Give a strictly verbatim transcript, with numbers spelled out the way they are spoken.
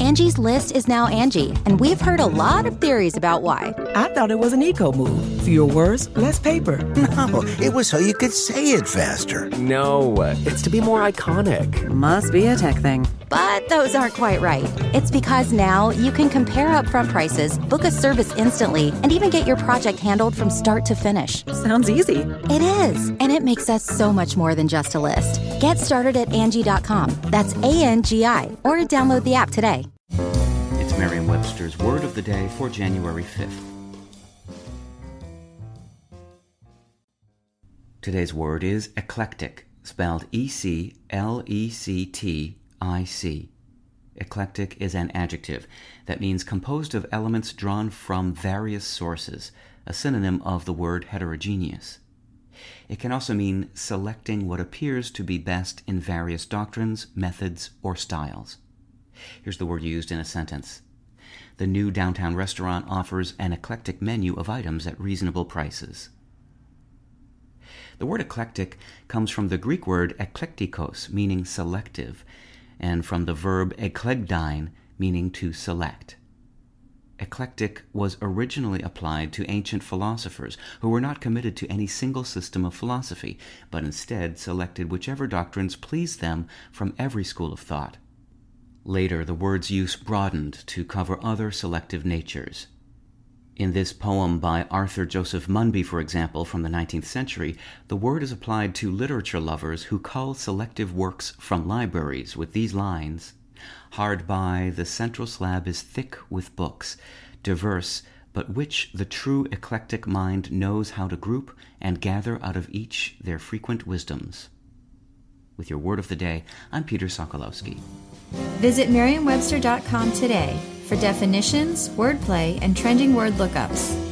Angie's List is now Angie, and we've heard a lot of theories about why. I thought it was an eco move. Fewer words, less paper. No, it was so you could say it faster. No, it's to be more iconic. Must be a tech thing. But those aren't quite right. It's because now you can compare upfront prices, book a service instantly, and even get your project handled from start to finish. Sounds easy. It is, and it makes us so much more than just a list. Get started at Angie dot com. That's A N G I, or download the app today. It's Merriam-Webster's Word of the Day for January fifth. Today's word is eclectic, spelled E C L E C T I C. Eclectic is an adjective that means composed of elements drawn from various sources, a synonym of the word heterogeneous. It can also mean selecting what appears to be best in various doctrines, methods, or styles. Here's the word used in a sentence. The new downtown restaurant offers an eclectic menu of items at reasonable prices. The word eclectic comes from the Greek word eklektikos, meaning selective, and from the verb eklegdine, meaning to select. Eclectic was originally applied to ancient philosophers who were not committed to any single system of philosophy, but instead selected whichever doctrines pleased them from every school of thought. Later, the word's use broadened to cover other selective natures. In this poem by Arthur Joseph Munby, for example, from the nineteenth century, the word is applied to literature lovers who cull selective works from libraries with these lines: "Hard by, the central slab is thick with books, diverse, but which the true eclectic mind knows how to group and gather out of each their frequent wisdoms." With your Word of the Day, I'm Peter Sokolowski. Visit Merriam Webster dot com today for definitions, wordplay, and trending word lookups.